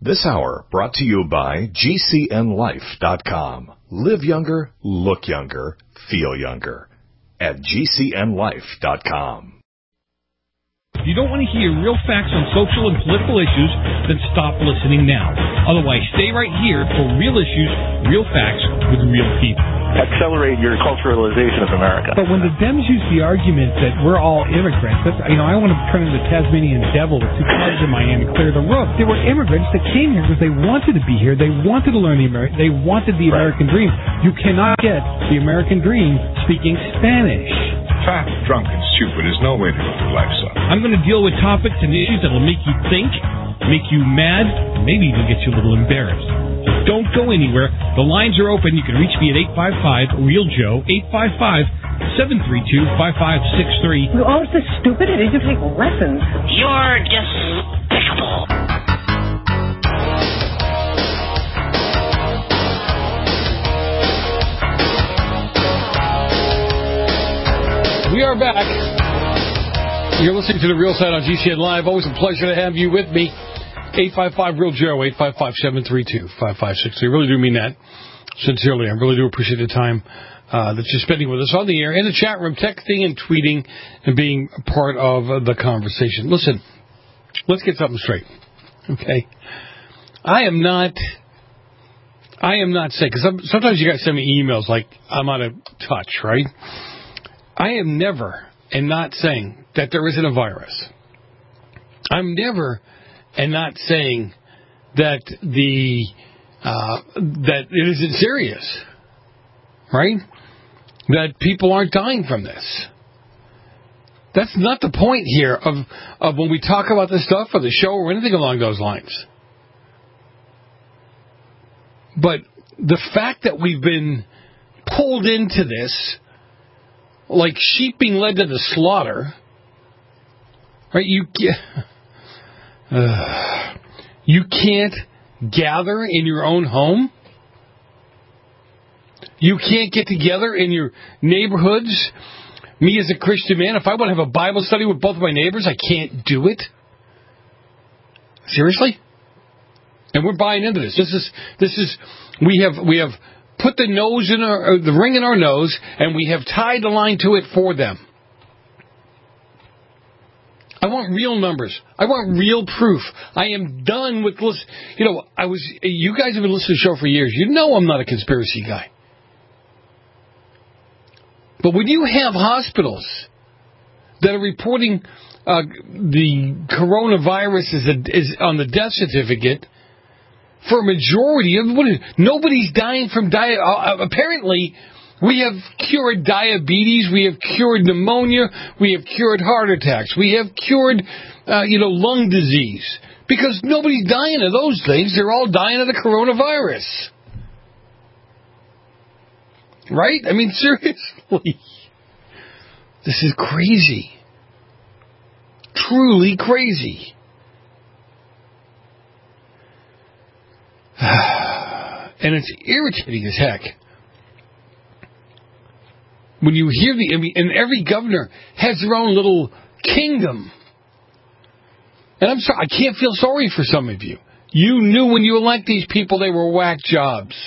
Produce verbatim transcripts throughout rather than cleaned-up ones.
This hour brought to you by G C N life dot com. Live younger, look younger, feel younger. At G C N life dot com. If you don't want to hear real facts on social and political issues, then stop listening now. Otherwise, stay right here for real issues, real facts with real people. Accelerate your culturalization of America. But when the Dems use the argument that we're all immigrants, that's, you know, I want to turn into the Tasmanian devil with two cars in Miami, clear the roof. There were immigrants that came here because they wanted to be here. They wanted to learn the American. They wanted the American dream. You cannot get the American dream speaking Spanish. Fat, drunk, and stupid is no way to go through life, son. I'm going to deal with topics and issues that will make you think, make you mad, maybe even get you a little embarrassed. Don't go anywhere. The lines are open. You can reach me at eight five five, real Joe, eight five five, seven three two, five five six three. You're always so stupid. I need to take lessons. You're despicable. We are back. You're listening to The Real Side on G C N Live. Always a pleasure to have you with me. eight five five, real Joe, eight five five, seven three two, five five six three. I really do mean that sincerely. I really do appreciate the time uh, that you're spending with us on the air, in the chat room, texting and tweeting and being a part of the conversation. Listen, let's get something straight, okay? I am not... I am not saying, because sometimes you guys send me emails like I'm out of touch, right? I am never and not saying that there isn't a virus. I'm never and not saying that the uh, that it isn't serious, right? That people aren't dying from this. That's not the point here of of when we talk about this stuff or the show or anything along those lines. But the fact that we've been pulled into this, like sheep being led to the slaughter, right? You uh, you can't gather in your own home. You can't get together in your neighborhoods. Me as a Christian man, if I want to have a Bible study with both of my neighbors, I can't do it. Seriously? And we're buying into this. This is this is we have we have put the nose in our the ring in our nose, and we have tied the line to it for them. I want real numbers. I want real proof. I am done with listen. You know, I was. You guys have been listening to the show for years. You know I'm not a conspiracy guy. But when you have hospitals that are reporting uh, the coronavirus is, a, is on the death certificate for a majority of what is, nobody's dying from diet. Uh, apparently, we have cured diabetes, we have cured pneumonia, we have cured heart attacks, we have cured, uh, you know, lung disease. Because nobody's dying of those things. They're all dying of the coronavirus. Right? I mean, seriously. This is crazy. Truly crazy. And it's irritating as heck. When you hear the, I mean, and every governor has their own little kingdom. And I'm sorry, I can't feel sorry for some of you. You knew when you elect these people they were whack jobs.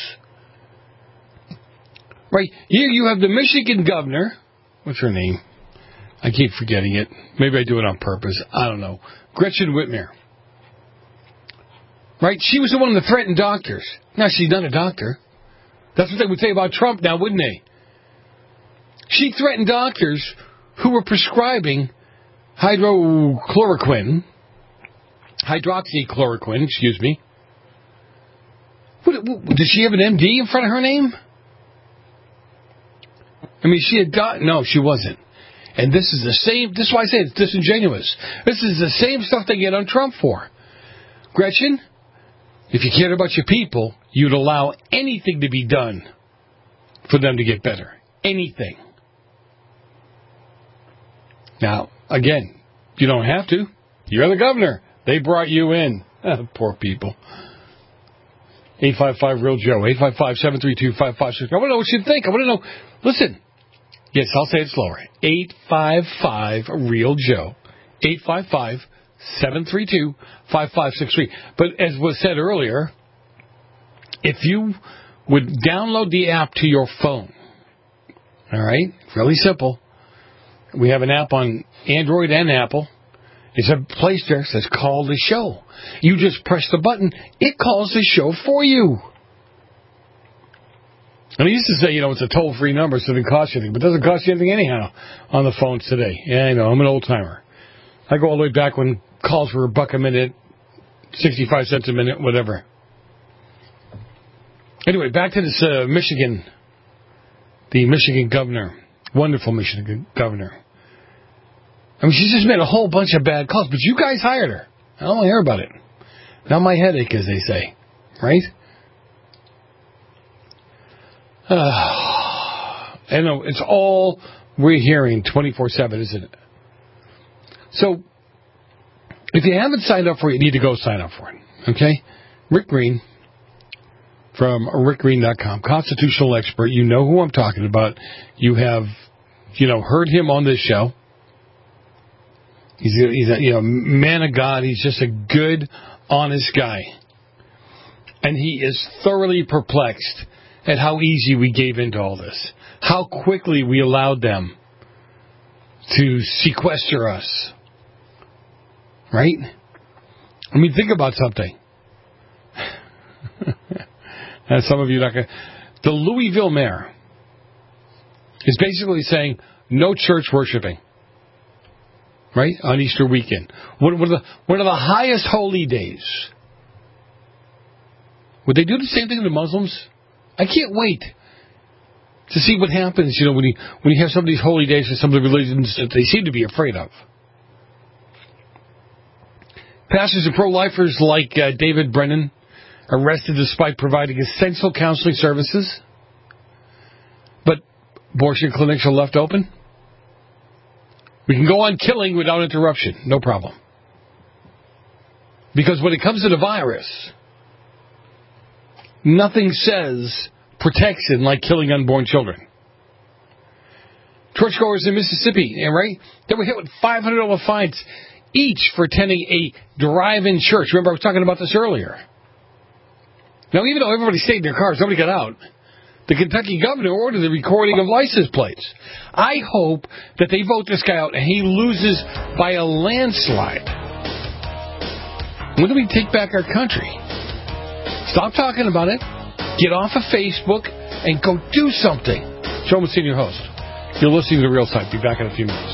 Right? Here you have the Michigan governor. What's her name? I keep forgetting it. Maybe I do it on purpose. I don't know. Gretchen Whitmer. Right? She was the one that threatened doctors. Now, she's not a doctor. That's what they would say about Trump now, wouldn't they? She threatened doctors who were prescribing hydrochloroquine, hydroxychloroquine, excuse me. What, what, did she have an M D in front of her name? I mean, she had got... No, she wasn't. And this is the same... This is why I say it's disingenuous. This is the same stuff they get on Trump for. Gretchen, if you cared about your people, you'd allow anything to be done for them to get better. Anything. Now, again, you don't have to. You're the governor. They brought you in. Oh, poor people. eight five five, real Joe. eight five five, seven three two, five five six. I want to know what you think. I want to know... Listen... Yes, I'll say it slower. eight five five, real Joe. eight five five, seven three two, five five six three. But as was said earlier, if you would download the app to your phone, all right, really simple. We have an app on Android and Apple. It's a place there that says call the show. You just press the button. It calls the show for you. And I used to say, you know, it's a toll-free number, so it doesn't cost you anything. But it doesn't cost you anything anyhow on the phones today. Yeah, I know. I'm an old-timer. I go all the way back when calls were a buck a minute, sixty-five cents a minute, whatever. Anyway, back to this uh, Michigan, the Michigan governor, wonderful Michigan governor. I mean, she's just made a whole bunch of bad calls, but you guys hired her. I don't want to hear about it. Not my headache, as they say, right? Uh, I know, it's all we're hearing twenty-four seven, isn't it? So, if you haven't signed up for it, you need to go sign up for it, okay? Rick Green from rick green dot com, constitutional expert. You know who I'm talking about. You have, you know, heard him on this show. He's a, he's a you know, man of God. He's just a good, honest guy. And he is thoroughly perplexed at how easy we gave into all this. How quickly we allowed them to sequester us. Right? I mean, think about something. And some of you are not going to... The Louisville mayor is basically saying no church worshiping. Right? On Easter weekend. One of the, one of the highest holy days. Would they do the same thing to the Muslims? I can't wait to see what happens, you know, when you when you have some of these holy days and some of the religions that they seem to be afraid of. Pastors and pro-lifers like uh, David Brennan arrested despite providing essential counseling services. But abortion clinics are left open. We can go on killing without interruption. No problem. Because when it comes to the virus, nothing says protection like killing unborn children. Churchgoers in Mississippi, right? They were hit with five hundred dollars fines each for attending a drive-in church. Remember, I was talking about this earlier. Now, even though everybody stayed in their cars, nobody got out, the Kentucky governor ordered the recording of license plates. I hope that they vote this guy out and he loses by a landslide. When do we take back our country? Stop talking about it. Get off of Facebook and go do something. Joe Messina, your host. You're listening to The Real Side. Be back in a few minutes.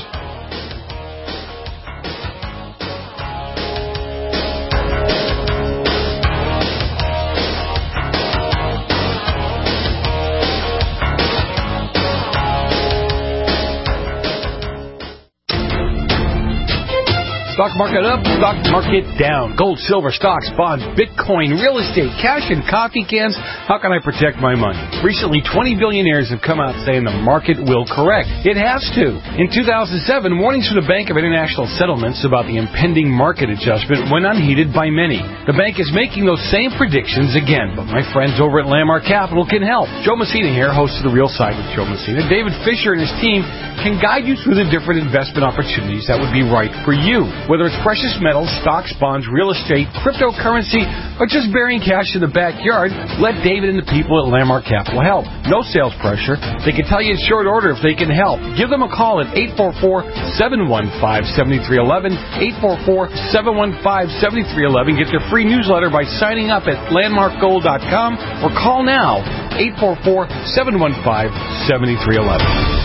Stock market up, stock market down. Gold, silver, stocks, bonds, Bitcoin, real estate, cash, and coffee cans. How can I protect my money? Recently, twenty billionaires have come out saying the market will correct. It has to. In two thousand seven, warnings from the Bank of International Settlements about the impending market adjustment went unheeded by many. The bank is making those same predictions again, but my friends over at Landmark Capital can help. Joe Messina here, host of The Real Side with Joe Messina. David Fisher and his team can guide you through the different investment opportunities that would be right for you. Whether it's precious metals, stocks, bonds, real estate, cryptocurrency, or just burying cash in the backyard, let David and the people at Landmark Capital help. No sales pressure. They can tell you in short order if they can help. Give them a call at eight four four, seven one five, seven three one one, eight four four, seven one five, seven three one one. Get their free newsletter by signing up at landmark gold dot com or call now, eight four four, seven one five, seven three one one.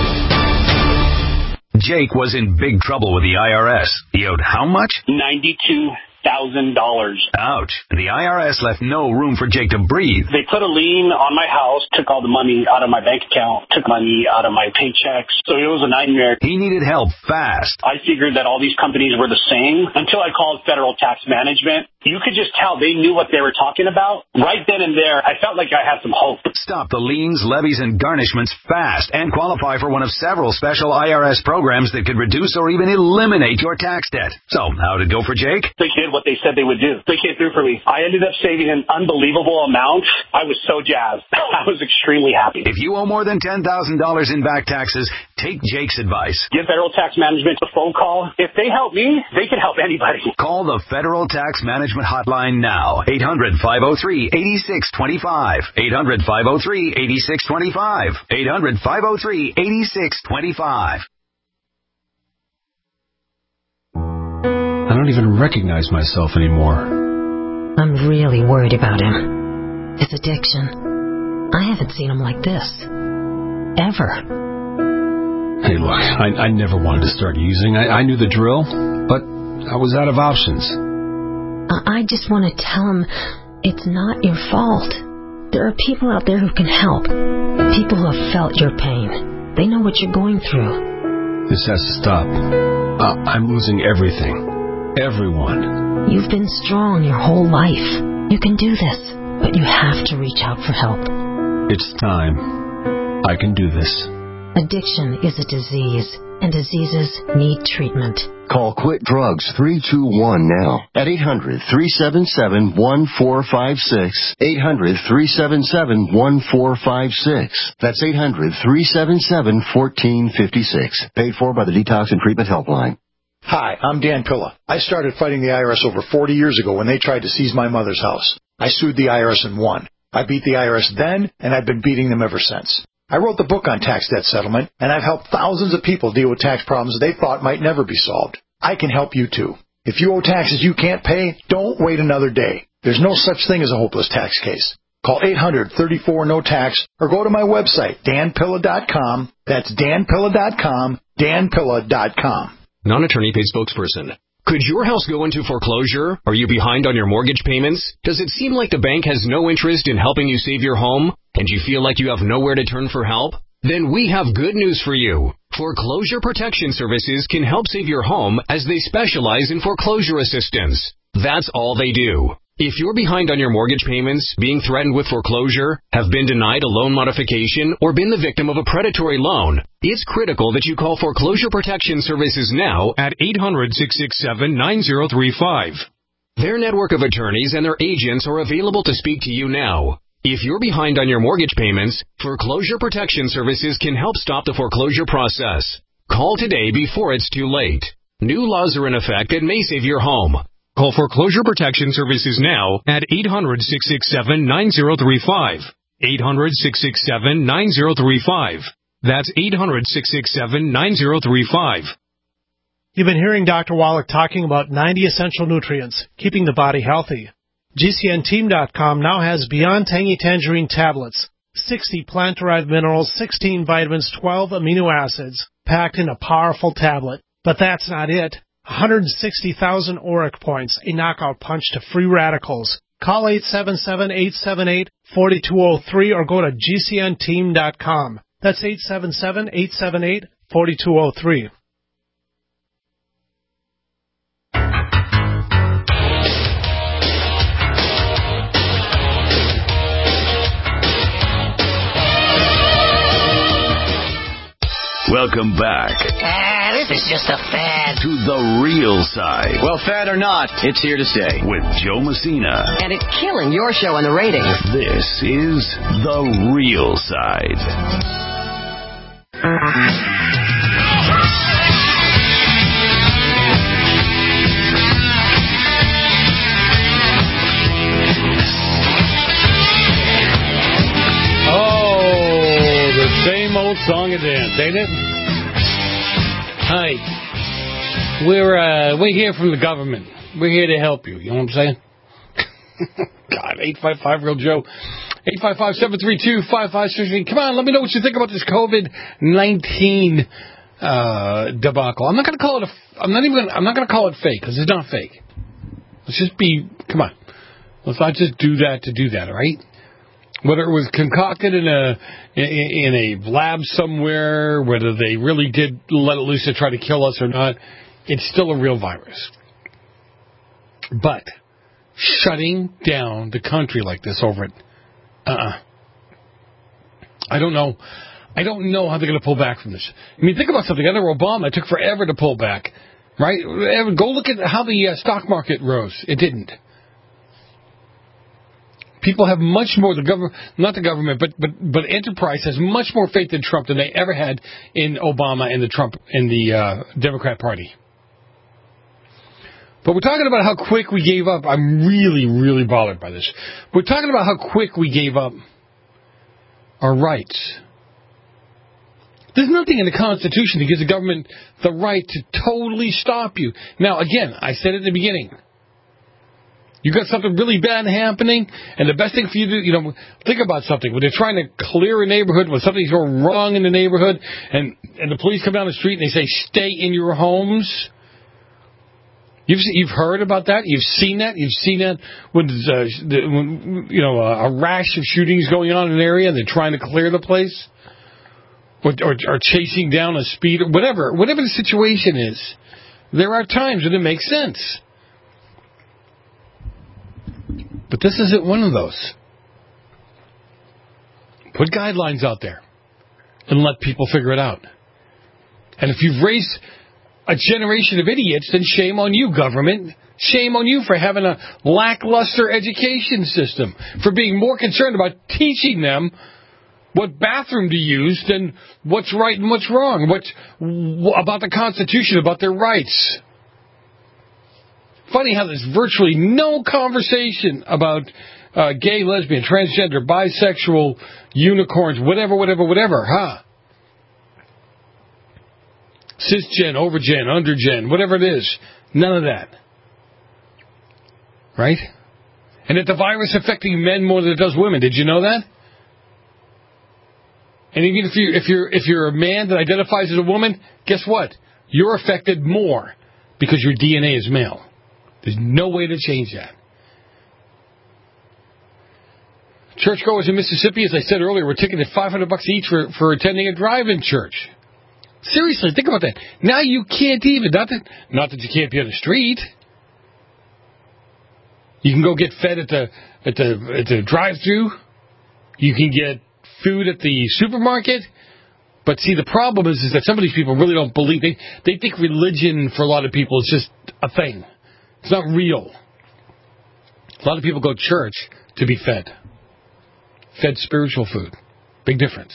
Jake was in big trouble with the I R S. He owed how much? ninety-two thousand dollars. Ouch. The I R S left no room for Jake to breathe. They put a lien on my house, took all the money out of my bank account, took money out of my paychecks. So it was a nightmare. He needed help fast. I figured that all these companies were the same until I called Federal Tax Management. you could just tell they knew what they were talking about. Right then and there, I felt like I had some hope. Stop the liens, levies, and garnishments fast and qualify for one of several special I R S programs that could reduce or even eliminate your tax debt. So, how did it go for Jake? They did what they said they would do. They came through for me. I ended up saving an unbelievable amount. I was so jazzed. I was extremely happy. If you owe more than ten thousand dollars in back taxes, take Jake's advice. Give Federal Tax Management a phone call. If they help me, they can help anybody. Call the Federal Tax Management Hotline now. eight hundred, five oh three, eight six two five. eight hundred, five oh three, eight six two five. eight hundred, five oh three, eight six two five. I don't even recognize myself anymore. I'm really worried about him. His addiction. I haven't seen him like this. Ever. Hey, look, I, I never wanted to start using. I, I knew the drill, but I was out of options. I just want to tell him it's not your fault. There are people out there who can help. People who have felt your pain. They know what you're going through. This has to stop. Uh, I'm losing everything. Everyone. You've been strong your whole life. You can do this, but you have to reach out for help. It's time. I can do this. Addiction is a disease, and diseases need treatment. Call Quit Drugs three two one now at eight hundred, three seven seven, one four five six. eight hundred, three seven seven, one four five six. That's eight hundred, three seven seven, one four five six. Paid for by the Detox and Treatment Helpline. Hi, I'm Dan Pilla. I started fighting the I R S over forty years ago when they tried to seize my mother's house. I sued the I R S and won. I beat the I R S then, and I've been beating them ever since. I wrote the book on tax debt settlement, and I've helped thousands of people deal with tax problems they thought might never be solved. I can help you too. If you owe taxes you can't pay, don't wait another day. There's no such thing as a hopeless tax case. Call eight hundred, thirty-four, no tax or go to my website, dan pilla dot com. That's dan pilla dot com, dan pilla dot com. Non-attorney paid spokesperson. Could your house go into foreclosure? Are you behind on your mortgage payments? Does it seem like the bank has no interest in helping you save your home? And you feel like you have nowhere to turn for help? Then we have good news for you. Foreclosure Protection Services can help save your home as they specialize in foreclosure assistance. That's all they do. If you're behind on your mortgage payments, being threatened with foreclosure, have been denied a loan modification, or been the victim of a predatory loan, it's critical that you call Foreclosure Protection Services now at eight hundred, six six seven, nine zero three five. Their network of attorneys and their agents are available to speak to you now. If you're behind on your mortgage payments, Foreclosure Protection Services can help stop the foreclosure process. Call today before it's too late. New laws are in effect that may save your home. Call Foreclosure Protection Services now at eight hundred, six six seven, nine zero three five. eight hundred, six six seven, nine zero three five. That's eight hundred, six six seven, nine zero three five. You've been hearing Doctor Wallach talking about ninety essential nutrients, keeping the body healthy. G C N team dot com now has Beyond Tangy Tangerine tablets, sixty plant-derived minerals, sixteen vitamins, twelve amino acids, packed in a powerful tablet. But that's not it. one hundred sixty thousand auric points, a knockout punch to free radicals. Call eight seven seven, eight seven eight, four two zero three or go to G C N team dot com. That's eight seven seven, eight seven eight, four two zero three. Welcome back. Ah, this is just a fad. To the real side. Well, fad or not, it's here to stay. With Joe Messina. And it's killing your show in the ratings. This is The Real Side. Oh, the same old song and dance, ain't it? Hi. We're, uh, we're here from the government. We're here to help you. You know what I'm saying? God, eight five five Real Joe. eight five five, seven three two, five five six three. Come on, let me know what you think about this COVID nineteen uh, debacle. I'm not going to call it a, I'm not even gonna, I'm not going to call it fake, because it's not fake. Let's just be, come on. Let's not just do that to do that, all right? Whether it was concocted in a in a lab somewhere, whether they really did let it loose to try to kill us or not, it's still a real virus. But shutting down the country like this over it. Uh-uh. I don't know. I don't know how they're going to pull back from this. I mean, think about something. Under Obama, it took forever to pull back, right? Go look at how the uh, stock market rose. It didn't. People have much more, the government, not the government, but, but, but enterprise has much more faith in Trump than they ever had in Obama and the Trump and the uh, Democrat Party. But we're talking about how quick we gave up. I'm really, really bothered by this. We're talking about how quick we gave up our rights. There's nothing in the Constitution that gives the government the right to totally stop you. Now, again, I said at the beginning, you got something really bad happening, and the best thing for you to do, you know, think about something. When they're trying to clear a neighborhood, when something's going wrong in the neighborhood, and, and the police come down the street and they say, stay in your homes. You've you've heard about that. You've seen that. You've seen that when, uh, the, when you know, a, a rash of shootings going on in an area, and they're trying to clear the place, or, or, or chasing down a speed, or whatever, whatever the situation is. There are times when it makes sense. But this isn't one of those. Put guidelines out there and let people figure it out. And if you've raised a generation of idiots, then shame on you, government. Shame on you for having a lackluster education system, for being more concerned about teaching them what bathroom to use than what's right and what's wrong, what's about the Constitution, about their rights. Funny how there's virtually no conversation about uh, gay, lesbian, transgender, bisexual, unicorns, whatever, whatever, whatever, huh? Cisgen, overgen, undergen, whatever it is. None of that. Right? And that the virus affecting men more than it does women. Did you know that? And even if you if you're if you're a man that identifies as a woman, guess what? You're affected more because your D N A is male. There's no way to change that. Churchgoers in Mississippi, as I said earlier, were ticketed five hundred bucks each for, for attending a drive-in church. Seriously, think about that. Now you can't even, not that, not that you can't be on the street. You can go get fed at the at the at the drive-thru. You can get food at the supermarket. But see, the problem is, is that some of these people really don't believe. They they think religion for a lot of people is just a thing. It's not real. A lot of people go to church to be fed. Fed spiritual food. Big difference.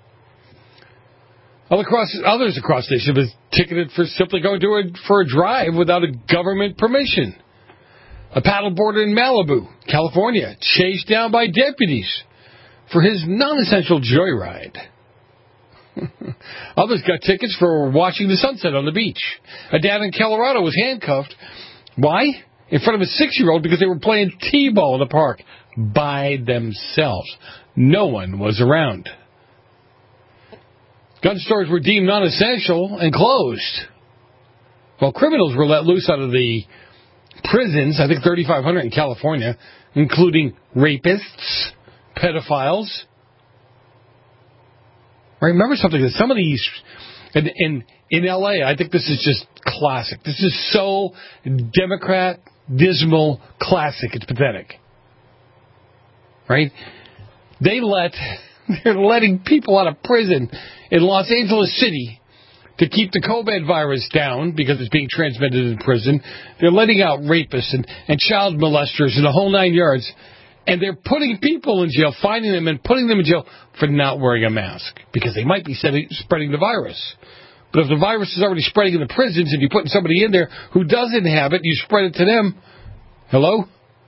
Other across, others across the nation was ticketed for simply going to a, for a drive without a government permission. A paddleboarder in Malibu, California, chased down by deputies for his non-essential joyride. Others got tickets for watching the sunset on the beach. A dad in Colorado was handcuffed. Why? In front of a six-year-old because they were playing t-ball in the park by themselves. No one was around. Gun stores were deemed non-essential and closed. While criminals were let loose out of the prisons, I think thirty-five hundred in California, including rapists, pedophiles. Remember something, that some of these, in, in, in L A, I think this is just classic. This is so Democrat, dismal, classic, it's pathetic. Right? They let, they're letting people out of prison in Los Angeles City to keep the COVID virus down because it's being transmitted in prison. They're letting out rapists and, and child molesters and the whole nine yards. And they're putting people in jail, finding them and putting them in jail for not wearing a mask because they might be spreading the virus. But if the virus is already spreading in the prisons and you're putting somebody in there who doesn't have it, you spread it to them. Hello?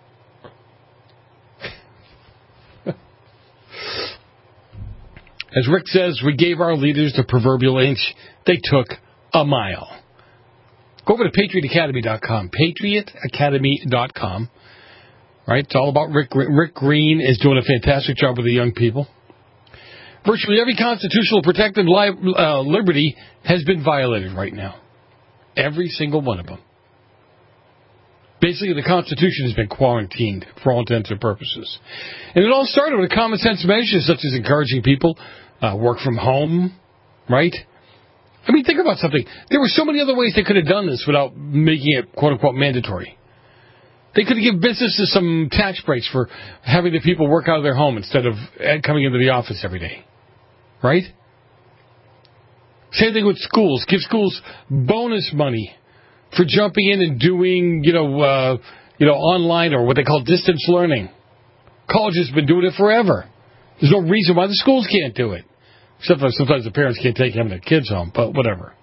As Rick says, we gave our leaders the proverbial inch. They took a mile. Go over to patriot academy dot com. patriot academy dot com. Right? It's all about Rick. Rick Green is doing a fantastic job with the young people. Virtually every constitutional protected li- uh, liberty has been violated right now. Every single one of them. Basically, the Constitution has been quarantined for all intents and purposes. And it all started with common sense measures such as encouraging people uh, work from home, right? I mean, think about something. There were so many other ways they could have done this without making it, quote-unquote, mandatory. They could give businesses some tax breaks for having the people work out of their home instead of coming into the office every day. Right? Same thing with schools. Give schools bonus money for jumping in and doing, you know, uh, you know, online or what they call distance learning. College has been doing it forever. There's no reason why the schools can't do it. Except for sometimes the parents can't take having their kids home, but whatever.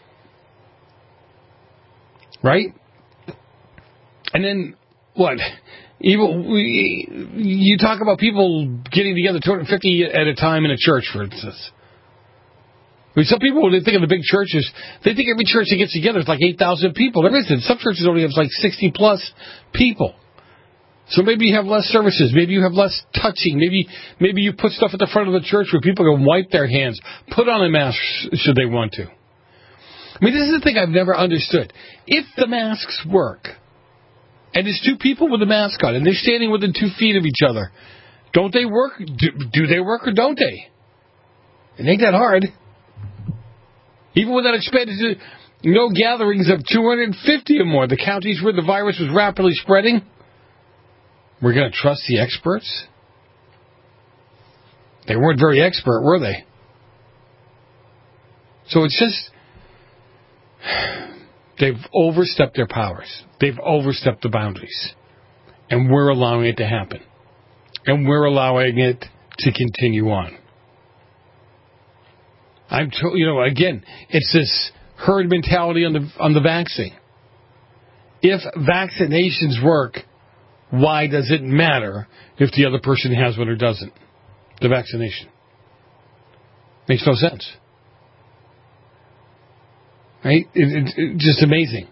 Right? And then, what? Even, we, you talk about people getting together two hundred fifty at a time in a church, for instance. I mean, some people, when they think of the big churches, they think every church that gets together is like eight thousand people. There isn't. Some churches only have like sixty plus people. So maybe you have less services. Maybe you have less touching. Maybe maybe you put stuff at the front of the church where people can wipe their hands, put on a mask should they want to. I mean, this is the thing I've never understood. If the masks work, and there's two people with a mask on, and they're standing within two feet of each other, don't they work? Do, do they work or don't they? It ain't that hard. Even with that expanded to no gatherings of two hundred fifty or more, the counties where the virus was rapidly spreading, we're going to trust the experts? They weren't very expert, were they? So it's just, they've overstepped their powers. They've overstepped the boundaries. And we're allowing it to happen. And we're allowing it to continue on. I'm, to, you know, again, it's this herd mentality on the on the vaccine. If vaccinations work, why does it matter if the other person has one or doesn't? The vaccination makes no sense, right? It, it, it's just amazing.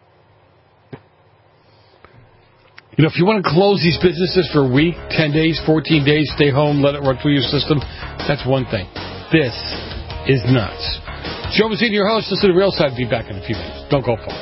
You know, if you want to close these businesses for a week, ten days, fourteen days, stay home, let it run through your system, that's one thing. This is nuts. Joe Mazzini, your host. Listen to Real Side. Be back in a few minutes. Don't go far.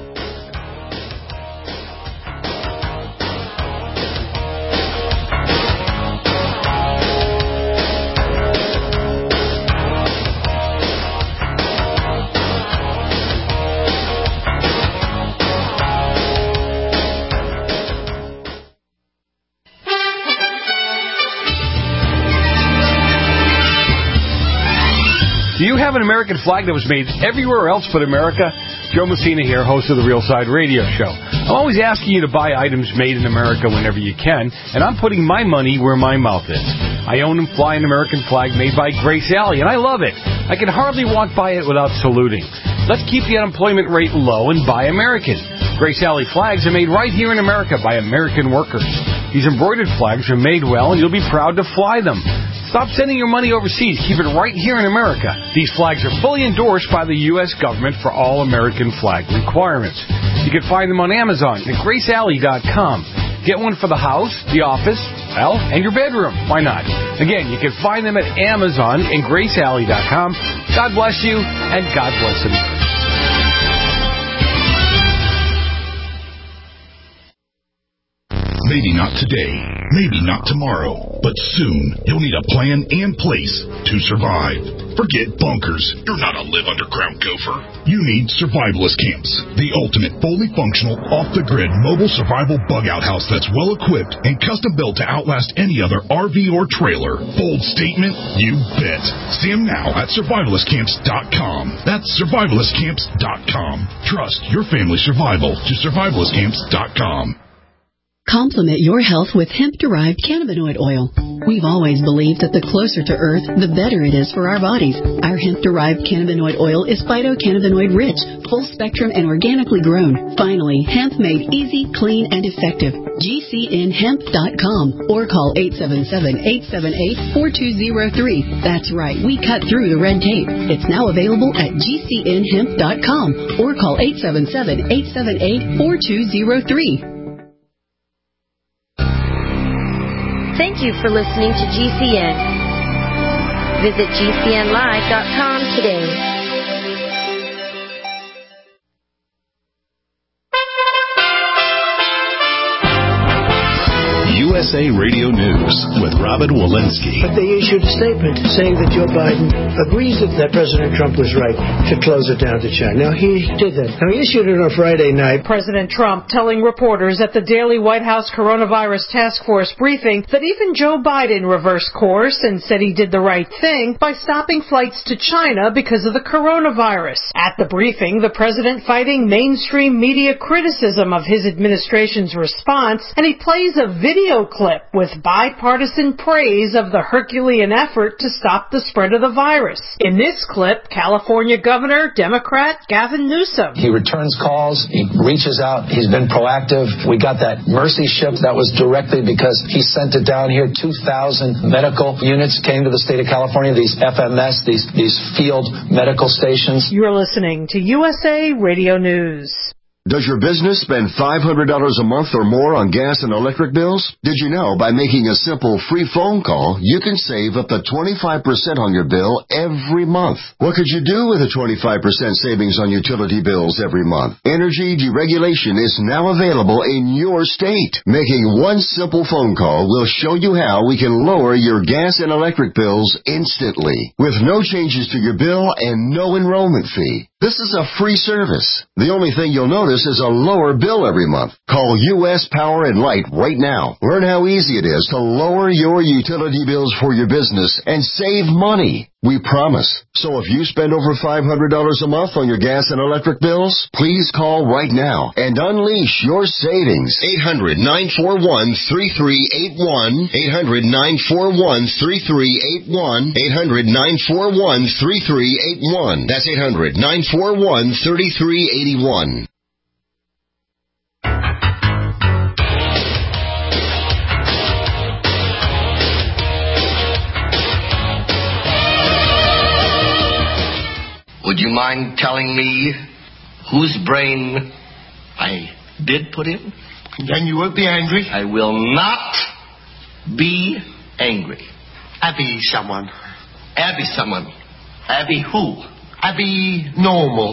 Do you have an American flag that was made everywhere else but America? Joe Messina here, host of the Real Side Radio Show. I'm always asking you to buy items made in America whenever you can, and I'm putting my money where my mouth is. I own and fly an American flag made by Grace Alley, and I love it. I can hardly walk by it without saluting. Let's keep the unemployment rate low and buy American. Grace Alley flags are made right here in America by American workers. These embroidered flags are made well, and you'll be proud to fly them. Stop sending your money overseas. Keep it right here in America. These flags are fully endorsed by the U S government for all American flag requirements. You can find them on Amazon at grace alley dot com. Get one for the house, the office, well, and your bedroom. Why not? Again, you can find them at Amazon and grace alley dot com. God bless you, and God bless America. Maybe not today, maybe not tomorrow, but soon you'll need a plan and place to survive. Forget bunkers. You're not a live underground gopher. You need survivalist camps, the ultimate fully functional, off-the-grid mobile survival bug-out house that's well-equipped and custom-built to outlast any other R V or trailer. Bold statement? You bet. See them now at survivalist camps dot com. That's survivalist camps dot com. Trust your family's survival to survivalist camps dot com. Complement your health with hemp-derived cannabinoid oil. We've always believed that the closer to Earth, the better it is for our bodies. Our hemp-derived cannabinoid oil is phytocannabinoid-rich, full-spectrum, and organically grown. Finally, hemp made easy, clean, and effective. G C N hemp dot com or call eight seven seven, eight seven eight, four two zero three. That's right, we cut through the red tape. It's now available at G C N hemp dot com or call eight seven seven, eight seven eight, four two zero three. Thank you for listening to G C N. Visit G C N live dot com today. U S A Radio News with Robin Walensky. But they issued a statement saying that Joe Biden agrees that, that President Trump was right to close it down to China. Now, he did that. Now, he issued it on Friday night. President Trump telling reporters at the daily White House Coronavirus Task Force briefing that even Joe Biden reversed course and said he did the right thing by stopping flights to China because of the coronavirus. At the briefing, the president fighting mainstream media criticism of his administration's response, and he plays a video clip with bipartisan praise of the Herculean effort to stop the spread of the virus. In this clip, California Governor, Democrat Gavin Newsom. He returns calls, he reaches out, he's been proactive. We got that Mercy ship that was directly because he sent it down here. two thousand medical units came to the state of California, these F M S, these, these field medical stations. You're listening to U S A Radio News. Does your business spend five hundred dollars a month or more on gas and electric bills? Did you know by making a simple free phone call, you can save up to twenty-five percent on your bill every month? What could you do with a twenty-five percent savings on utility bills every month? Energy deregulation is now available in your state. Making one simple phone call will show you how we can lower your gas and electric bills instantly, with no changes to your bill and no enrollment fee. This is a free service. The only thing you'll notice is a lower bill every month. Call U S Power and Light right now. Learn how easy it is to lower your utility bills for your business and save money. We promise. So if you spend over five hundred dollars a month on your gas and electric bills, please call right now and unleash your savings. eight hundred, nine four one, three three eight one. eight hundred, nine four one, three three eight one. eight hundred, nine four one, three three eight one. That's eight hundred, nine four one, three three eight one. Would you mind telling me whose brain I did put in? Then you won't be angry? I will not be angry. Abby someone. Abby someone. Abby who? Abby normal.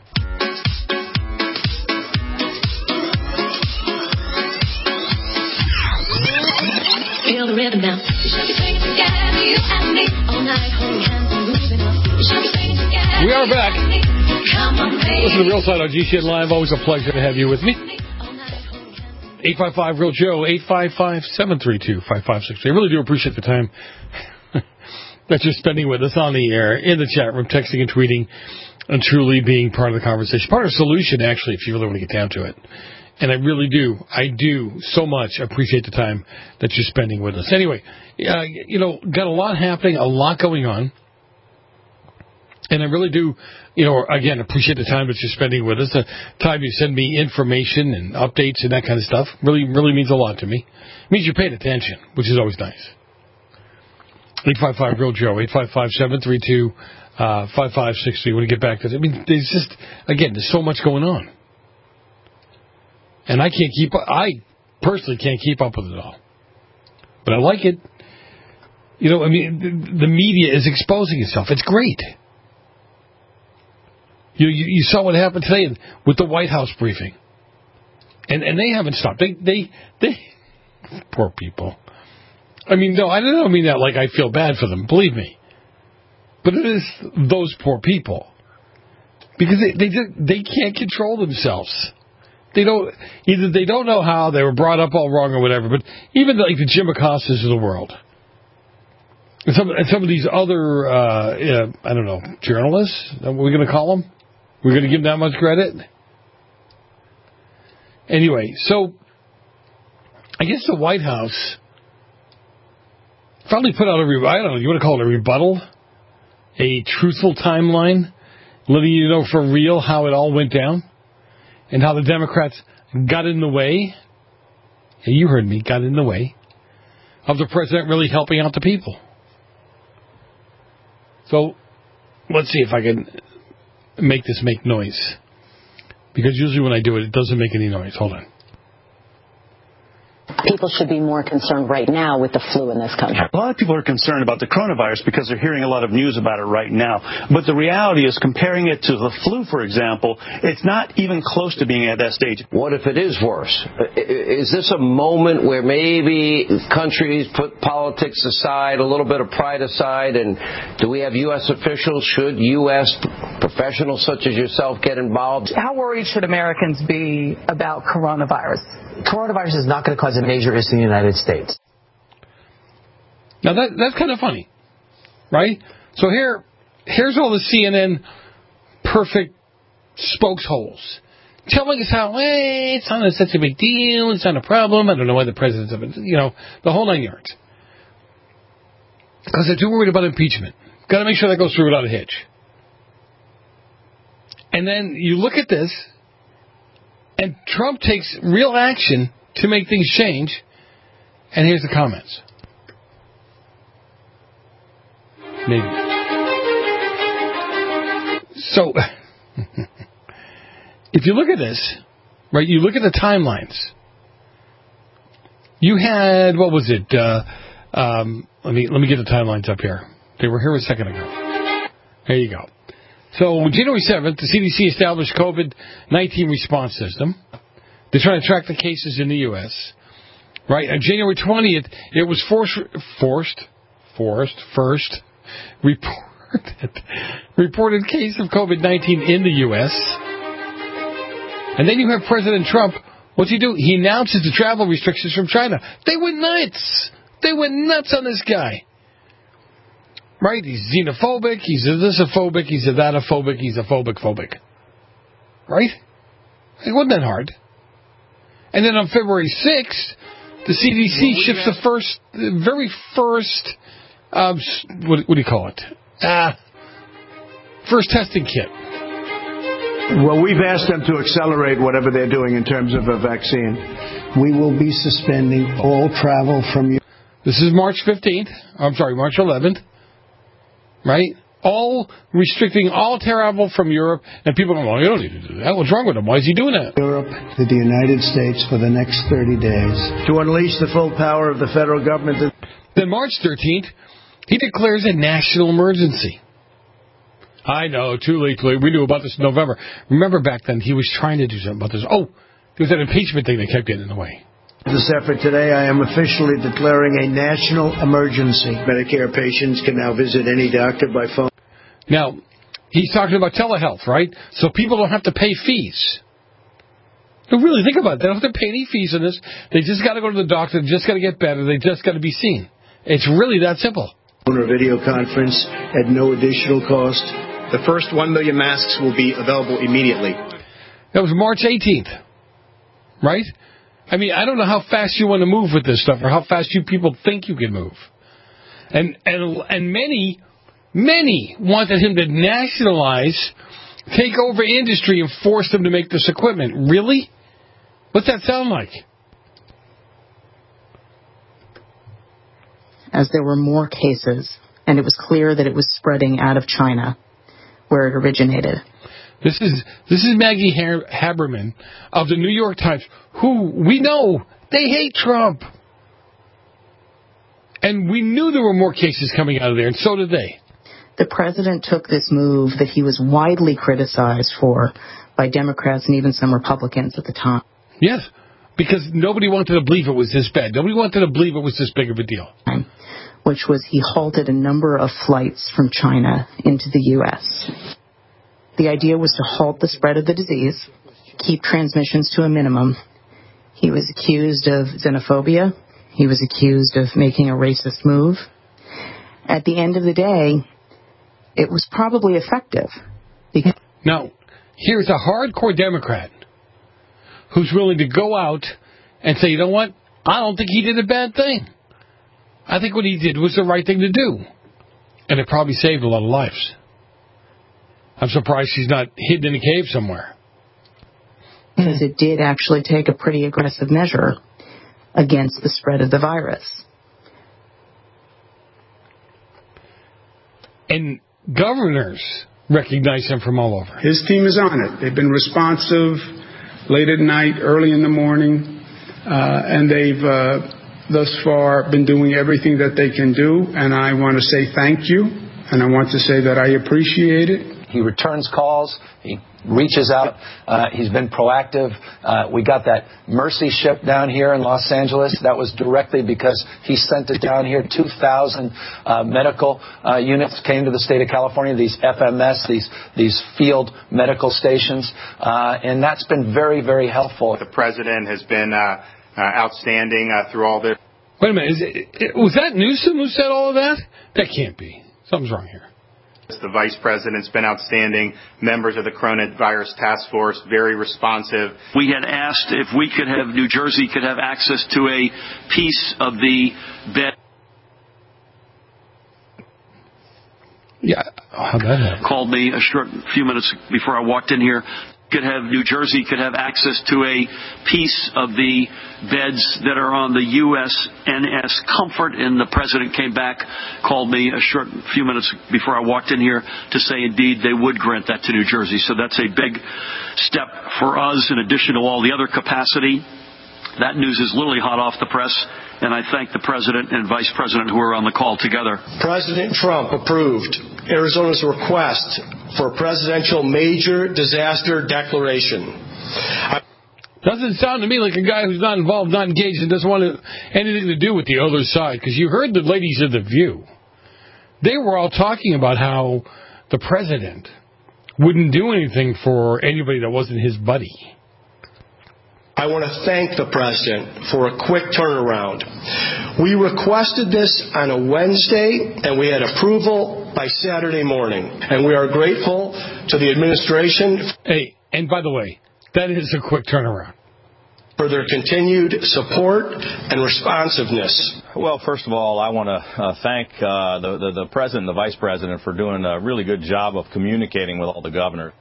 Feel the rhythm now. We should be singing together, you and me, all night, holding hands and moving on. We should be singing together. We are back. Listen to Real Side on G C N Live. Always a pleasure to have you with me. eight five five Real Joe, eight five five, seven three two, five five six three. I really do appreciate the time that you're spending with us on the air, in the chat room, texting and tweeting, and truly being part of the conversation. Part of the solution, actually, if you really want to get down to it. And I really do. I do so much appreciate the time that you're spending with us. Anyway, uh, you know, got a lot happening, a lot going on. And I really do, you know, again, appreciate the time that you're spending with us, the time you send me information and updates and that kind of stuff. Really, really means a lot to me. It means you're paying attention, which is always nice. eight five five Real Joe, eight five five, seven three two, five five six three. When you get back to it, I mean, there's just, again, there's so much going on. And I can't keep up, I personally can't keep up with it all. But I like it. You know, I mean, the, the media is exposing itself. It's great. You, you you saw what happened today with the White House briefing, and and they haven't stopped. They they they poor people. I mean, no, I don't mean that like I feel bad for them. Believe me, but it is those poor people because they they just, they can't control themselves. They don't either. They don't know how they were brought up all wrong or whatever. But even like the Jim Acostas of the world. And some, and some of these other, uh, uh, I don't know, journalists, what are we going to call them? We're going to give them that much credit? Anyway, so I guess the White House finally put out a, I don't know, you want to call it a rebuttal? A truthful timeline, letting you know for real how it all went down and how the Democrats got in the way, and you heard me, got in the way, of the president really helping out the people. So, let's see if I can make this make noise. Because usually when I do it, it doesn't make any noise. Hold on. People should be more concerned right now with the flu in this country. A lot of people are concerned about the coronavirus because they're hearing a lot of news about it right now. But the reality is, comparing it to the flu, for example, it's not even close to being at that stage. What if it is worse? Is this a moment where maybe countries put politics aside, a little bit of pride aside, and do we have U S officials, should U S professionals such as yourself get involved? How worried should Americans be about coronavirus? Coronavirus is not going to cause a major issue in the United States. Now, that that's kind of funny, right? So here, here's all the C N N perfect spokesholes telling us how, hey, it's not such a big deal, it's not a problem, I don't know why the president's of it, you know, the whole nine yards. Because they're too worried about impeachment. Got to make sure that goes through without a hitch. And then you look at this, and Trump takes real action to make things change. And here's the comments. Maybe. So, if you look at this, right, you look at the timelines. You had, what was it? Uh, um, let me let me get the timelines up here. They were here a second ago. There you go. So, January seventh, the C D C established COVID nineteen response system. They're trying to track the cases in the U S Right? On January twentieth, it was forced, forced, forced, first, reported, reported case of COVID nineteen in the U S And then you have President Trump. What's he do? He announces the travel restrictions from China. They went nuts. They went nuts on this guy. Right? He's xenophobic, he's a this-ophobic, he's a that-ophobic, he's a phobic-phobic. Right? It wasn't that hard. And then on February sixth, the C D C ships the first, the very first, um, what, what do you call it? Uh, first testing kit. Well, we've asked them to accelerate whatever they're doing in terms of a vaccine. We will be suspending all travel from you. This is March fifteenth. I'm sorry, March eleventh. Right? All restricting all travel from Europe, and people go, well, you don't need to do that. What's wrong with him? Why is he doing that? Europe to the United States for the next thirty days. To unleash the full power of the federal government. Then March thirteenth, he declares a national emergency. I know, too late, too late. We knew about this in November. Remember back then, he was trying to do something about this. Oh, there was that impeachment thing that kept getting in the way. This effort today, I am officially declaring a national emergency. Medicare patients can now visit any doctor by phone. Now, he's talking about telehealth, right? So people don't have to pay fees. Don't really think about it. They don't have to pay any fees on this. They just got to go to the doctor. They just got to get better. They just got to be seen. It's really that simple. On a video conference at no additional cost. The first one million masks will be available immediately. That was March eighteenth, right? I mean, I don't know how fast you want to move with this stuff or how fast you people think you can move. And and and many, many wanted him to nationalize, take over industry and force them to make this equipment. Really? What's that sound like? As there were more cases, and it was clear that it was spreading out of China, where it originated. This is this is Maggie Haberman of the New York Times, who we know they hate Trump. And we knew there were more cases coming out of there, and so did they. The president took this move that he was widely criticized for by Democrats and even some Republicans at the time. Yes, because nobody wanted to believe it was this bad. Nobody wanted to believe it was this big of a deal. Which was he halted a number of flights from China into the U S The idea was to halt the spread of the disease, keep transmissions to a minimum. He was accused of xenophobia. He was accused of making a racist move. At the end of the day, it was probably effective. Because now, here's a hardcore Democrat who's willing to go out and say, you know what? I don't think he did a bad thing. I think what he did was the right thing to do. And it probably saved a lot of lives. I'm surprised she's not hidden in a cave somewhere. Because it did actually take a pretty aggressive measure against the spread of the virus. And governors recognize him from all over. His team is on it. They've been responsive late at night, early in the morning. uh, and they've uh, thus far been doing everything that they can do, and I want to say thank you, and I want to say that I appreciate it. He returns calls. He reaches out. Uh, he's been proactive. Uh, we got that Mercy ship down here in Los Angeles. That was directly because he sent it down here. two thousand uh, medical uh, units came to the state of California, these F M S, these these field medical stations. Uh, and that's been very, very helpful. The president has been uh, uh, outstanding uh, through all this. Wait a minute. Is it, it, was that Newsom who said all of that? That can't be. Something's wrong here. The vice president's been outstanding. Members of the coronavirus task force, very responsive. We had asked if we could have, New Jersey could have access to a piece of the bed. Yeah, how'd that happen? Called me a short few minutes before I walked in here. Could have New Jersey could have access to a piece of the beds that are on the U S N S Comfort, and the president came back, called me a short few minutes before I walked in here to say indeed they would grant that to New Jersey. So that's a big step for us in addition to all the other capacity. That news is literally hot off the press, and I thank the president and vice president who are on the call together. President Trump approved Arizona's request for a presidential major disaster declaration. I- Doesn't sound to me like a guy who's not involved, not engaged, and doesn't want to, anything to do with the other side. Because you heard the ladies of The View. They were all talking about how the president wouldn't do anything for anybody that wasn't his buddy. I want to thank the president for a quick turnaround. We requested this on a Wednesday, and we had approval by Saturday morning. And we are grateful to the administration. Hey, and by the way, that is a quick turnaround. For their continued support and responsiveness. Well, first of all, I want to uh, thank uh, the, the, the president and the vice president for doing a really good job of communicating with all the governors.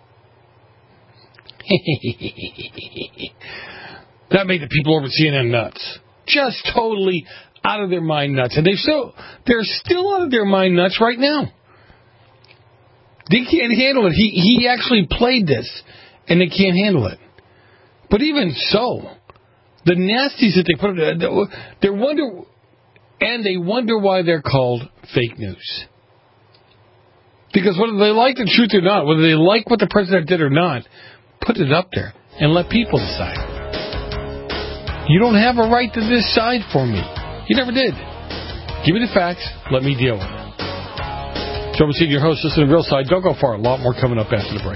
That made the people over at C N N nuts. Just totally out of their mind nuts. And they still, they're still out of their mind nuts right now. They can't handle it. He, he actually played this, and they can't handle it. But even so, the nasties that they put it, they wonder, and they wonder why they're called fake news. Because whether they like the truth or not, whether they like what the president did or not, put it up there and let people decide. You don't have a right to decide for me. You never did. Give me the facts. Let me deal with it. Joe Messina, your host. Listen to the Real Side. Don't go far. A lot more coming up after the break.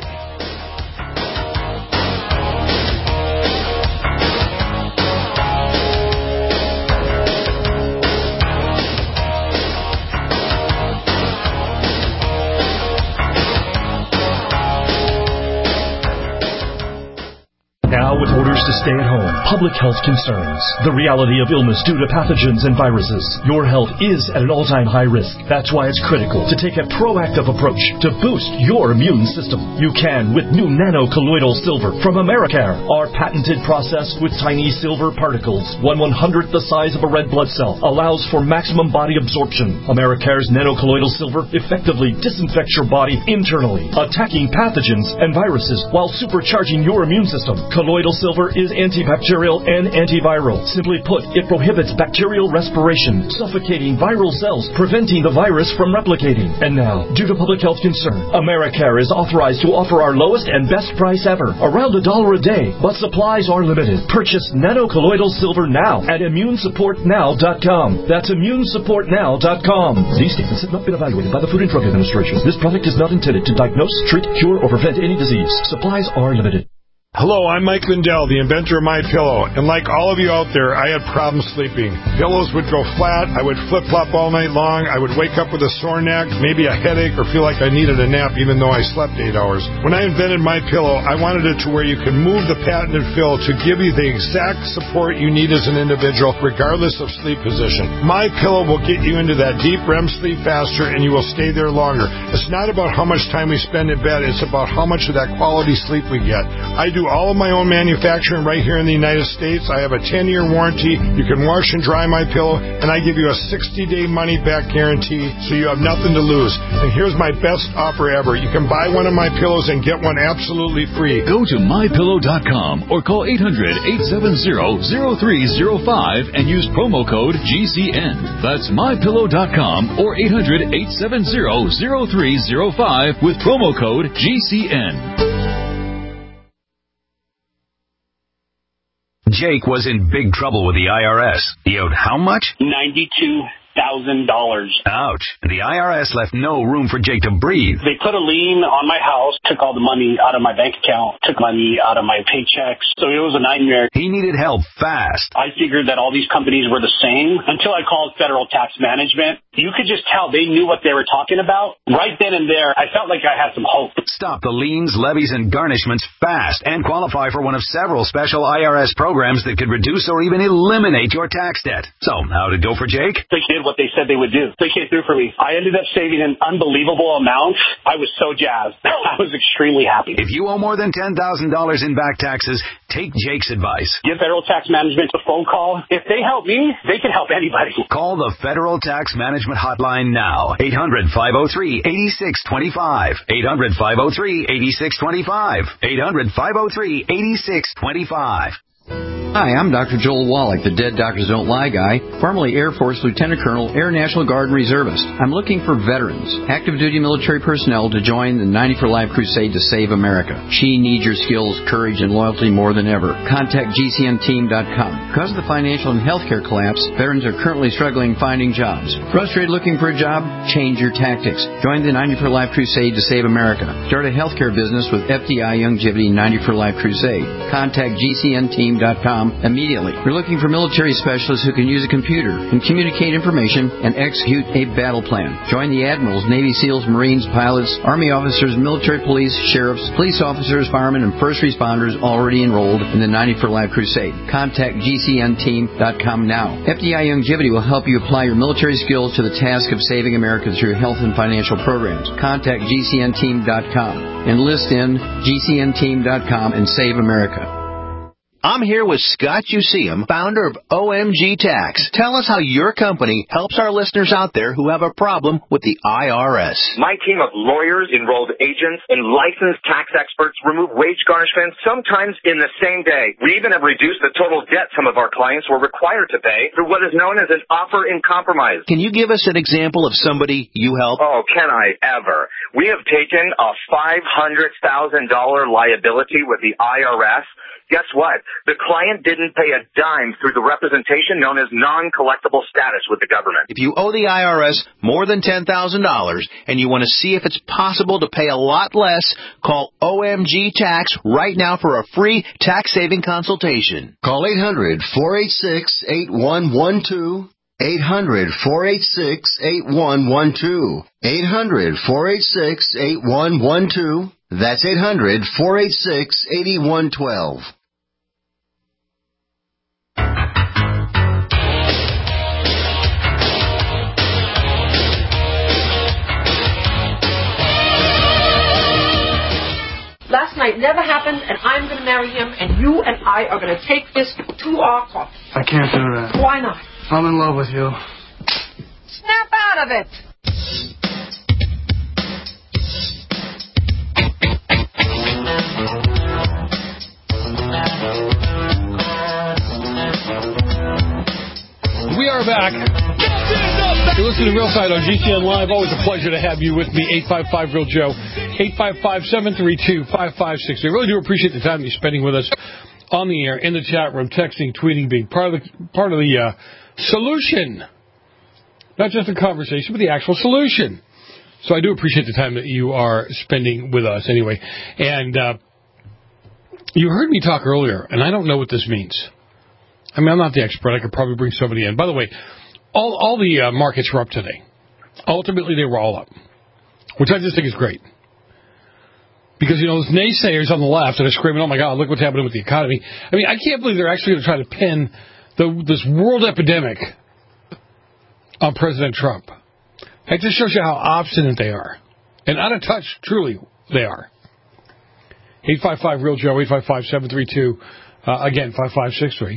Now with orders to stay at home, public health concerns, the reality of illness due to pathogens and viruses, your health is at an all-time high risk. That's why it's critical to take a proactive approach to boost your immune system. You can with new nano-colloidal silver from Americare. Our patented process with tiny silver particles, one one-hundredth the size of a red blood cell, allows for maximum body absorption. Americare's nano-colloidal silver effectively disinfects your body internally, attacking pathogens and viruses while supercharging your immune system. Colloidal silver is antibacterial and antiviral. Simply put, it prohibits bacterial respiration, suffocating viral cells, preventing the virus from replicating. And now, due to public health concern, Americare is authorized to offer our lowest and best price ever, around a dollar a day, but supplies are limited. Purchase nano-colloidal silver now at immune support now dot com. That's immune support now dot com. These statements have not been evaluated by the Food and Drug Administration. This product is not intended to diagnose, treat, cure, or prevent any disease. Supplies are limited. Hello, I'm Mike Lindell, the inventor of MyPillow, and like all of you out there, I had problems sleeping. Pillows would go flat, I would flip-flop all night long, I would wake up with a sore neck, maybe a headache, or feel like I needed a nap even though I slept eight hours. When I invented MyPillow, I wanted it to where you can move the patented fill to give you the exact support you need as an individual, regardless of sleep position. MyPillow will get you into that deep R E M sleep faster, and you will stay there longer. It's not about how much time we spend in bed, it's about how much of that quality sleep we get. I do do all of my own manufacturing right here in the United States. I have a ten-year warranty. You can wash and dry my pillow, and I give you a sixty-day money-back guarantee, so you have nothing to lose. And here's my best offer ever. You can buy one of my pillows and get one absolutely free. Go to my pillow dot com or call eight hundred, eight seven zero, zero three zero five and use promo code G C N. That's my pillow dot com or eight hundred, eight seven zero, zero three zero five with promo code G C N. Jake was in big trouble with the I R S. He owed how much? ninety-two thousand dollars. Ouch. The I R S left no room for Jake to breathe. They put a lien on my house, took all the money out of my bank account, took money out of my paychecks. So it was a nightmare. He needed help fast. I figured that all these companies were the same until I called Federal Tax Management. You could just tell they knew what they were talking about. Right then and there, I felt like I had some hope. Stop the liens, levies, and garnishments fast and qualify for one of several special I R S programs that could reduce or even eliminate your tax debt. So, how'd it go for Jake? They did what they said they would do. They came through for me. I ended up saving an unbelievable amount. I was so jazzed. I was extremely happy. If you owe more than ten thousand dollars in back taxes, take Jake's advice. Give Federal Tax Management a phone call. If they help me, they can help anybody. Call the Federal Tax Management Hotline now. eight hundred, five oh three, eight six two five. eight hundred, five oh three, eight six two five. eight hundred, five oh three, eight six two five. Hi, I'm Doctor Joel Wallach, the Dead Doctors Don't Lie guy, formerly Air Force Lieutenant Colonel, Air National Guard and Reservist. I'm looking for veterans, active duty military personnel to join the ninety for Life crusade to save America. She needs your skills, courage, and loyalty more than ever. Contact G C N team dot com. Because of the financial and healthcare collapse, veterans are currently struggling finding jobs. Frustrated looking for a job? Change your tactics. Join the ninety for Life crusade to save America. Start a healthcare business with F D I Youngevity ninety for Life crusade. Contact G C N team dot com immediately. We're looking for military specialists who can use a computer and communicate information and execute a battle plan. Join the admirals, Navy SEALs, Marines, pilots, Army officers, military police, sheriffs, police officers, firemen, and first responders already enrolled in the ninety for Life crusade. Contact G C N team dot com now. F D I Youngevity will help you apply your military skills to the task of saving America through health and financial programs. Contact G C N team dot com. Enlist in G C N team dot com and save America. I'm here with Scott Useum, founder of O M G Tax. Tell us how your company helps our listeners out there who have a problem with the I R S. My team of lawyers, enrolled agents, and licensed tax experts remove wage garnishments sometimes in the same day. We even have reduced the total debt some of our clients were required to pay through what is known as an offer in compromise. Can you give us an example of somebody you help? Oh, can I ever? We have taken a five hundred thousand dollars liability with the I R S. Guess what? The client didn't pay a dime through the representation known as non-collectible status with the government. If you owe the I R S more than ten thousand dollars and you want to see if it's possible to pay a lot less, call O M G Tax right now for a free tax-saving consultation. Call eight hundred, four eight six, eight one one two. eight hundred, four eight six, eight one one two. eight hundred, four eight six, eight one one two. That's eight hundred, four eight six, eight one one two. Last night never happened, and I'm going to marry him, and you and I are going to take this to our court. I can't do that. Why not? I'm in love with you. Snap out of it! We are back. You're listening to Real Side on G C N Live. Always a pleasure to have you with me. eight five five Real Joe. eight five five, seven three two, five five six zero. I really do appreciate the time you're spending with us on the air, in the chat room, texting, tweeting, being part of the, part of the uh, solution. Not just a conversation, but the actual solution. So I do appreciate the time that you are spending with us anyway. And uh, you heard me talk earlier, and I don't know what this means. I mean, I'm not the expert. I could probably bring somebody in. By the way, all all the uh, markets were up today. Ultimately, they were all up, which I just think is great. Because, you know, those naysayers on the left that are screaming, oh, my God, look what's happening with the economy. I mean, I can't believe they're actually going to try to pin the, this world epidemic on President Trump. That just shows you how obstinate they are. And out of touch, truly, they are. eight five five, real Joe, eight five five, seven three two, uh, again, five five six three.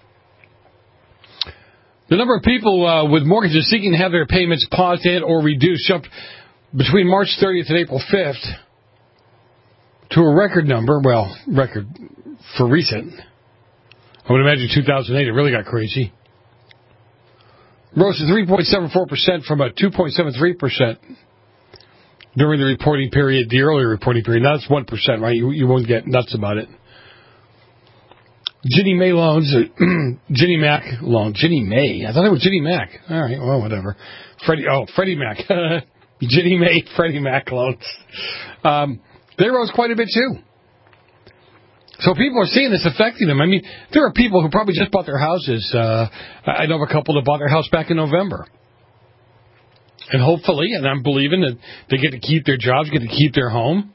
The number of people uh, with mortgages seeking to have their payments paused and or reduced jumped between March thirtieth and April fifth to a record number, well, record for recent. I would imagine two thousand eight, it really got crazy. Rose to three point seven four percent from a two point seven three percent during the reporting period, the earlier reporting period. Now it's one percent, right? You, you won't get nuts about it. Ginnie Mae loans, uh, Ginnie Mac loan, Ginnie Mae. I thought it was Ginnie Mac. All right, well, whatever. Freddie, oh, Freddie Mac. Ginnie Mae, Freddie Mac loans. Um, they rose quite a bit, too. So people are seeing this affecting them. I mean, there are people who probably just bought their houses. Uh, I know of a couple that bought their house back in November. And hopefully, and I'm believing that they get to keep their jobs, get to keep their home.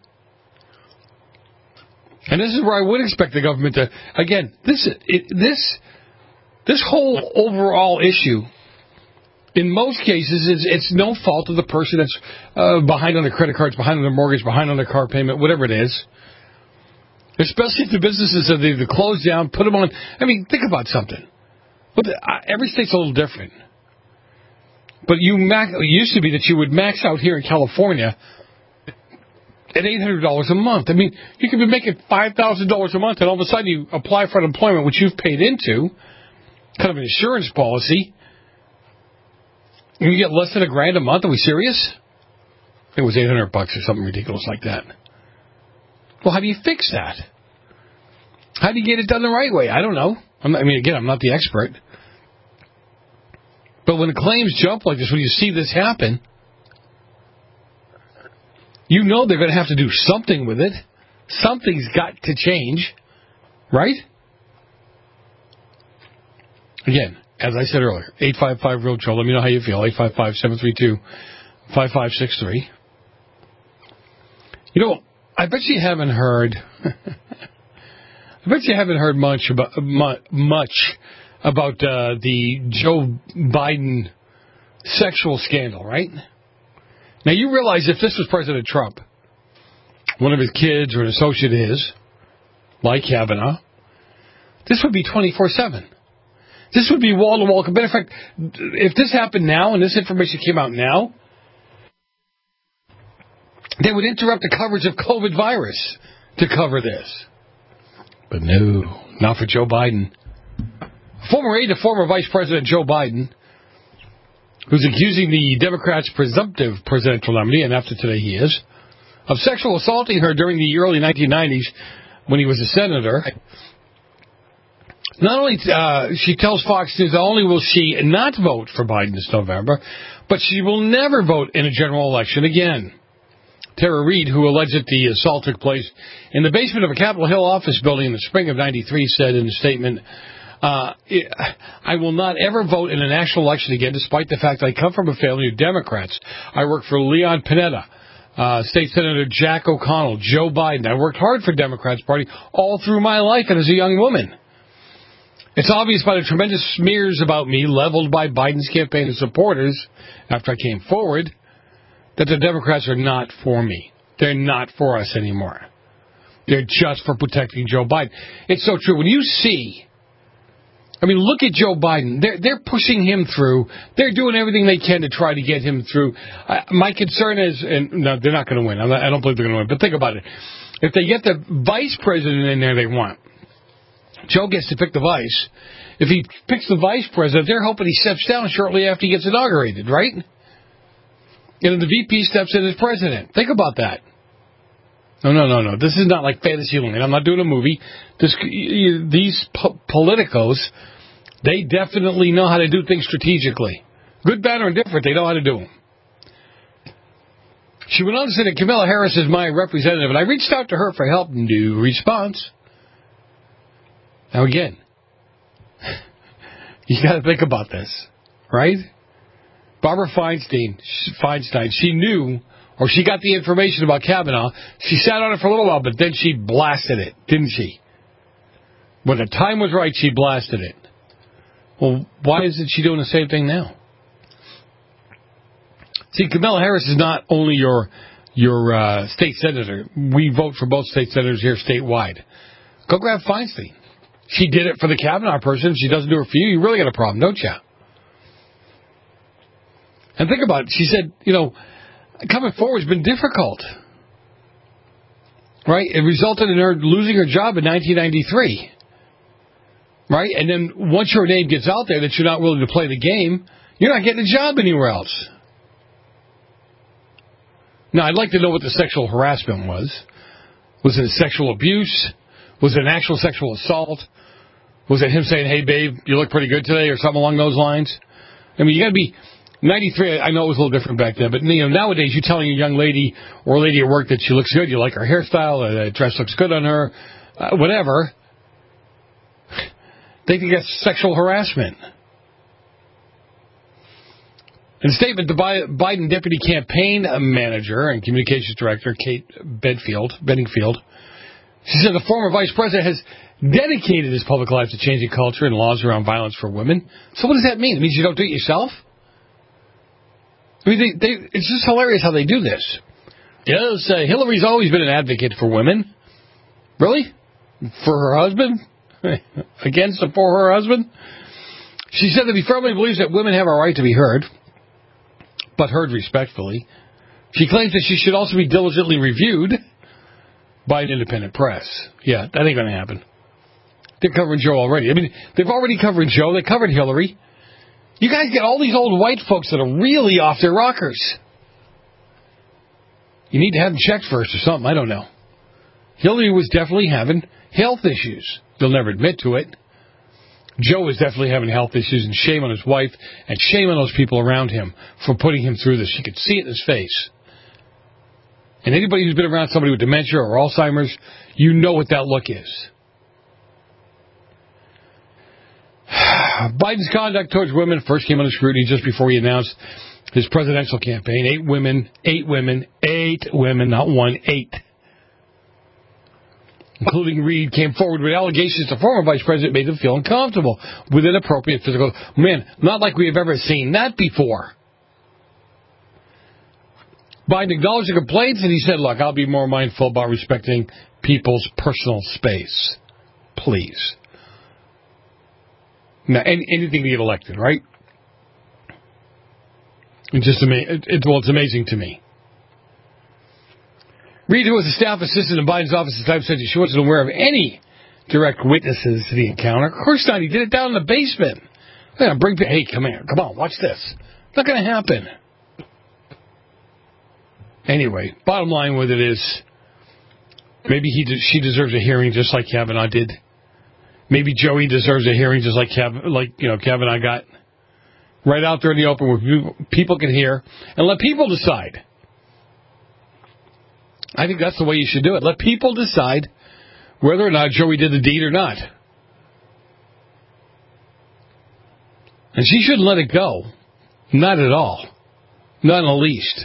And this is where I would expect the government to, again, this it, this this whole overall issue, in most cases, is it's no fault of the person that's uh, behind on their credit cards, behind on their mortgage, behind on their car payment, whatever it is. Especially if the businesses have either closed down, put them on. I mean, think about something. But the, uh, every state's a little different. But you max, it used to be that you would max out here in California at eight hundred dollars a month. I mean, you could be making five thousand dollars a month, and all of a sudden you apply for unemployment, which you've paid into, kind of an insurance policy, and you get less than a grand a month. Are we serious? It was eight hundred bucks or something ridiculous like that. Well, how do you fix that? How do you get it done the right way? I don't know. I'm not, I mean, again, I'm not the expert. But when claims jump like this, when you see this happen, you know they're going to have to do something with it. Something's got to change, right? Again, as I said earlier, eight five five, real Joe. Let me know how you feel. eight five five, seven three two, five five six three. You know, I bet you haven't heard. I bet you haven't heard much about much about uh, the Joe Biden sexual scandal, right? Now you realize if this was President Trump, one of his kids or an associate of his, like Kavanaugh, this would be twenty-four seven. This would be wall to wall. Matter of fact, if this happened now and this information came out now, they would interrupt the coverage of COVID virus to cover this. But no, not for Joe Biden. Former aide to former Vice President Joe Biden, who's accusing the Democrats' presumptive presidential nominee, and after today he is, of sexual assaulting her during the early nineteen nineties when he was a senator. Not only, uh, she tells Fox News, not only will she not vote for Biden this November, but she will never vote in a general election again. Tara Reid, who alleged that the assault took place in the basement of a Capitol Hill office building in the spring of ninety-three, said in a statement, uh, I will not ever vote in a national election again, despite the fact that I come from a family of Democrats. I work for Leon Panetta, uh, State Senator Jack O'Connell, Joe Biden. I worked hard for Democrats Party all through my life and as a young woman. It's obvious by the tremendous smears about me leveled by Biden's campaign and supporters after I came forward that the Democrats are not for me. They're not for us anymore. They're just for protecting Joe Biden. It's so true. When you see, I mean, look at Joe Biden. They're, they're pushing him through. They're doing everything they can to try to get him through. Uh, my concern is, and no, they're not going to win. I'm not, I don't believe they're going to win. But think about it. If they get the vice president in there they want, Joe gets to pick the vice. If he picks the vice president, they're hoping he steps down shortly after he gets inaugurated, right? And then the V P steps in as president. Think about that. No, no, no, no. This is not like Fantasyland. I'm not doing a movie. This, these po- politicos, they definitely know how to do things strategically. Good, bad, or indifferent, they know how to do them. She went on to say that Kamala Harris is my representative, and I reached out to her for help. No response. Now, again, you got to think about this, right? Barbara Feinstein, Feinstein, she knew, or she got the information about Kavanaugh. She sat on it for a little while, but then she blasted it, didn't she? When the time was right, she blasted it. Well, why isn't she doing the same thing now? See, Kamala Harris is not only your your uh, state senator. We vote for both state senators here statewide. Go grab Feinstein. She did it for the Kavanaugh person. She doesn't do it for you. You really got a problem, don't you? And think about it. She said, you know, coming forward has been difficult. Right? It resulted in her losing her job in nineteen ninety-three. Right? And then once your name gets out there that you're not willing to play the game, you're not getting a job anywhere else. Now, I'd like to know what the sexual harassment was. Was it sexual abuse? Was it an actual sexual assault? Was it him saying, hey, babe, you look pretty good today, or something along those lines? I mean, you got to be... ninety-three, I know it was a little different back then, but you know, nowadays you're telling a young lady or a lady at work that she looks good, you like her hairstyle, uh, the dress looks good on her, uh, whatever. They think that's sexual harassment. In a statement, the Biden deputy campaign manager and communications director, Kate Bedfield, Bedingfield, she said the former vice president has dedicated his public life to changing culture and laws around violence for women. So what does that mean? It means you don't do it yourself? I mean, they, they, it's just hilarious how they do this. Yes, uh, Hillary's always been an advocate for women. Really? For her husband? Against or for her husband? She said that he firmly believes that women have a right to be heard, but heard respectfully. She claims that she should also be diligently reviewed by an independent press. Yeah, that ain't going to happen. They're covering Joe already. I mean, they've already covered Joe. They covered Hillary. You guys get all these old white folks that are really off their rockers. You need to have them checked first or something. I don't know. Hillary was definitely having health issues. They'll never admit to it. Joe was definitely having health issues, and shame on his wife, and shame on those people around him for putting him through this. You could see it in his face. And anybody who's been around somebody with dementia or Alzheimer's, you know what that look is. Biden's conduct towards women first came under scrutiny just before he announced his presidential campaign. Eight women, eight women, eight women, not one, eight, including Reid, came forward with allegations the former vice president made them feel uncomfortable with inappropriate physical. Man, not like we have ever seen that before. Biden acknowledged the complaints, and he said, look, I'll be more mindful about respecting people's personal space. Please. Now, any, anything to get elected, right? It's just ama- it, it, well, it's amazing to me. Reid, who was a staff assistant in Biden's office at the time, said she wasn't aware of any direct witnesses to the encounter. Of course not. He did it down in the basement. Yeah, bring, hey, come here. Come on, watch this. It's not going to happen. Anyway, bottom line with it is, maybe he de- she deserves a hearing just like Kavanaugh did. Maybe Joey deserves a hearing just like Kav- like you know Kavanaugh got. Right out there in the open where people can hear, and let people decide. I think that's the way you should do it. Let people decide whether or not Joey did the deed or not. And she shouldn't let it go. Not at all. Not in the least.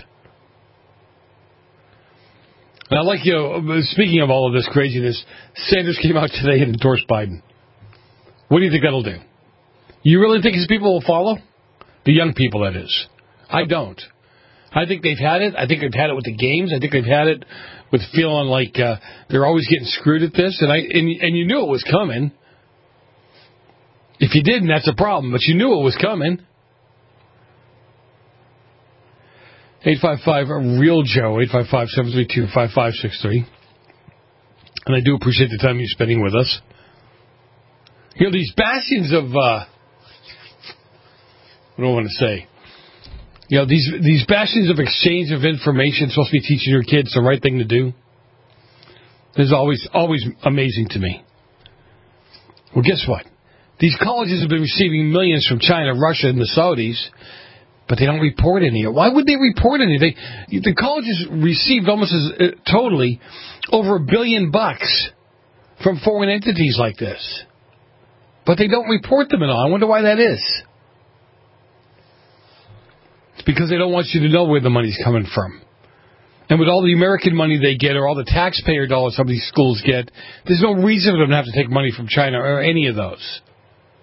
And I like, you know, speaking of all of this craziness, Sanders came out today and endorsed Biden. What do you think that'll do? You really think his people will follow? The young people, that is. I don't. I think they've had it. I think they've had it with the games. I think they've had it with feeling like uh, they're always getting screwed at this. And I and, and you knew it was coming. If you didn't, that's a problem. But you knew it was coming. eight five five, real Joe, eight five five, seven three two, five five six three. And I do appreciate the time you're spending with us. You know, these bastions of... Uh, what do I want to say? You know, these these bastions of exchange of information supposed to be teaching your kids the right thing to do. This is always, always amazing to me. Well, guess what? These colleges have been receiving millions from China, Russia, and the Saudis, but they don't report any. Why would they report any? They, the colleges received almost as uh, totally over a billion bucks from foreign entities like this. But they don't report them at all. I wonder why that is. It's because they don't want you to know where the money's coming from. And with all the American money they get or all the taxpayer dollars some of these schools get, there's no reason for them to have to take money from China or any of those.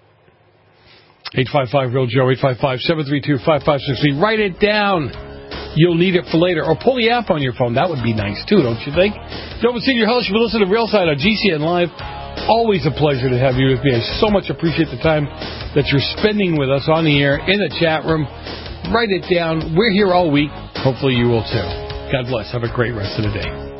eight five five, real Joe, eight five five, seven three two, five five six three. Write it down. you'll need it for later. Or pull the app on your phone. That would be nice, too, don't you think? Nova Senior Host, you listen to Real Side on G C N Live. Always a pleasure to have you with me. I so much appreciate the time that you're spending with us on the air, in the chat room. Write it down. We're here all week. Hopefully you will, too. God bless. Have a great rest of the day.